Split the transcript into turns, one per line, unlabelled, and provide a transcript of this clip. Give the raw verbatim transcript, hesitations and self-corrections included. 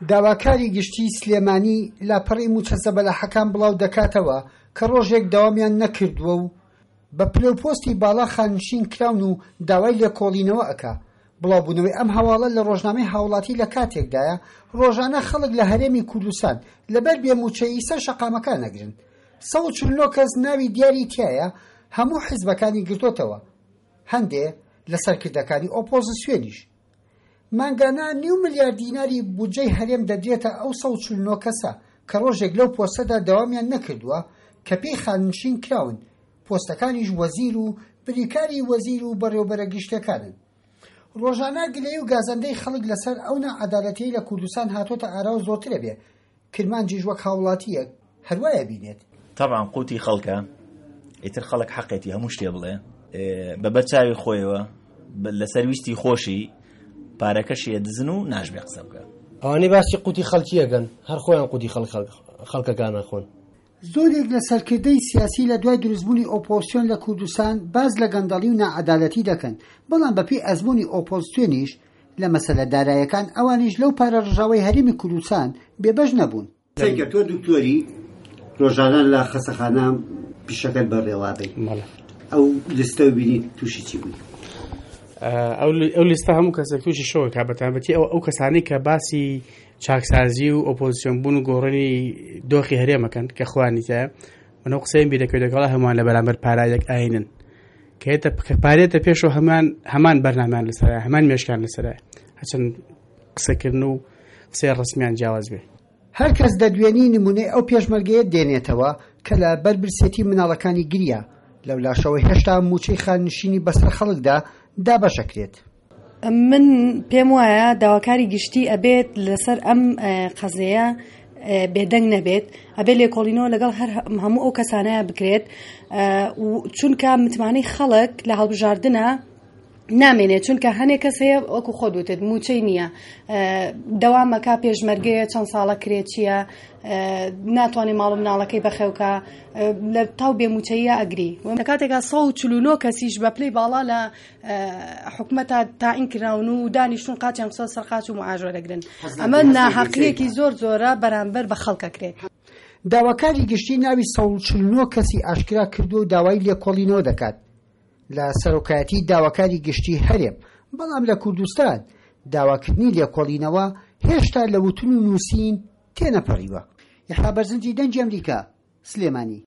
داواکاری گشتی سلێمانی لاپەڕی موچە زەبەلاحەکان بڵاو دەکاتەوە کە ڕۆژێک داوامیان نەکردووە و بە پلەپۆستی باڵا خانشین کراون و داوای لێکۆڵینەوە ئەکا. بڵاوبوونەوەی ئەم هەواڵە لە ڕۆژنامەی هاوڵاتی لە کاتێکدایە ڕۆژانە خەڵک لە هەرێمی کوردستان لەبەر بێموچەیی سەر شەقامەکان نەگرن. سەد و چل و نۆ کەس ناوی دیاری تایە، هەموو حیزبەکانی گرتوتەوە، هەندێ لە سەرکردەکانی ئۆپۆزیسیۆنیش. مانگانە نیو ملیار دیناری بودجەی هەرێم دەدرێتە ئەو سەد و چل و نۆ کەسە کە ڕۆژێک لەو پۆستەدا دەوامیان نەکردووە کە پێی خانشین کراون، پۆستەکانیش وەزیر و بریکاری وەزیر و بەڕێوەبەرە گشتەکانن. ڕۆژانە گلەی و گازەندەی خەڵک لەسەر ئەو نەعەدالەتیەی لە کوردستان هاتۆتە ئارا و زۆرترە بێ، کرمانجیش وەک هاوڵاتیەک هەروایە بینێت.
طبعا قوتی خەڵکە ئیتر خەڵک حەقێتی هەموو شتێ بڵێ بە بەرچاوی خۆیەوە لەسەر ویستی خۆشی پارەکەشیە دزن و ناشبێ قسە بکە.
ئەوانەی باسی قوتی خەڵکیەکەن، هەر خۆیان قوتی خەڵکەکان نەخۆن.
زۆرێک لە سەرکردەی سیاسی لە دوای دروستبوونی ئۆپۆزیسیۆن لە کوردستان باز لە گەندەڵی و نەعەدالەتی دەکەن، بەڵام بەپێی ئەزموونی ئۆپۆزیسیۆنیش لە مەسەلە داراییەکان ئەوانیش لەو پارە ڕژاوی هەرێمی کوردستان بێبەش نەبوون.
سەیکە تۆ دکتۆری ڕۆژانە لە خەسەخانە پیشەکەت بەڕێوابی ئەو لستە بینی تووشی چی بووی؟
ئەو لیستە هەموو کەسێک تووشی شەوە کا بەتابەتی ئەو ئەو کەسانی کە باسی چاکسازی و ئۆپۆزیسیۆن بوون و گۆڕینی دۆخی هەرێمەکەن کە خوانی تایە منەو قسەیم بیرەکەوێتەکەڵە هەمووان لە بەرامبەر پارایەک ئاینن کە پارێتە پێشەوە هەمان هەمان بەرنامیان لەسەرە، هەمان مێشکان لەسەرە، هەچەند قسەکردن و قسەی ڕسمیان جیاواز بێ.
هەر کەس دەدوێنی نمونەی ئەو پێشمەرگەیە دێنێتەوە کە لە بەربرسێتی مناڵەکانی گریە لەو لاشەوەی هێشتا موچەی خانشینی بەسەر خەڵکدا دابەشەکرێت.
من پێم وایە داواکاری گشتی ئەبێت لەسەر ئەم قەزەیە بێدەنگ نەبێت، ئەبێت لێکۆڵینەوە لەگەڵ هەر هەموو ئەو کەسانەیە بکرێت، چونکە متمانەی خەڵک لە هەڵبژاردنە نامێنێت، چونکە هەنێک کەس هەیە وەکو خۆ دوتێت موچەی نییە، دەوامەکە پێشمەرگەیە چەند ساڵە کرێت چییە، ناتوانێت ماڵ و مناڵەکەی بەخێوکە لە تاو بێموچەیە ئەگری. کاتێکا سەد و چل و نۆ کەسیش بە پلەی باڵا لە حکومەتە تاعین کراون و دانیشتون قاچیان قسە سەر قاچ و معاژۆرە دەگرن. ئەمە ناحەقیەکی زۆر زۆرە بەرامبەر بە خەڵکەکرێت.
داواکاری گشتی ناوی سەد و چل و نۆ کەسی ئاشکرا کردو و داوای لێکۆڵینەوە دەکات لە سەرۆکایەتی داواکاری گشتی هەرێم، بەڵام لە کوردستان داواکردنی لێکۆڵینەوە هێشتا لە وتون و نووسین تێنەپەڕیوە. یحیی بەرزنجی دەنگی ئەمریکا، سلێمانی.